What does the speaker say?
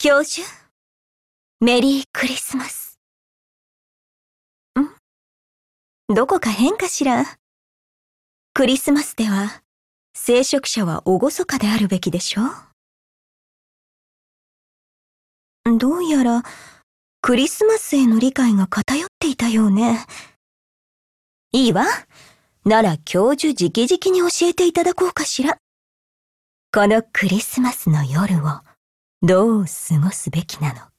教授、メリークリスマス。どこか変かしら。クリスマスでは、聖職者は厳かであるべきでしょ。どうやら、クリスマスへの理解が偏っていたようね。いいわ。なら教授直々に教えていただこうかしら。このクリスマスの夜をどう過ごすべきなのか。